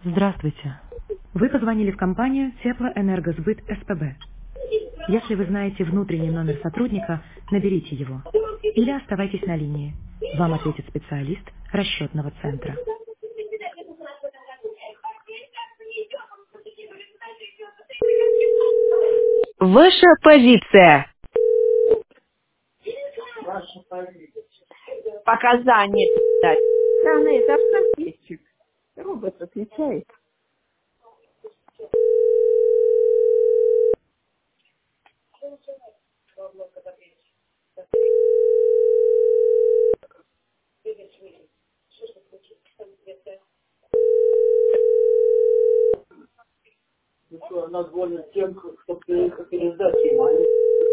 Здравствуйте. Вы позвонили в компанию Теплоэнергосбыт СПБ. Если вы знаете внутренний номер сотрудника, наберите его. Или оставайтесь на линии. Вам ответит специалист расчетного центра. Ваша позиция. Показания дать. Странно, это автотечек. Робот отвечает. Она звонит тем, кто пересдать ему.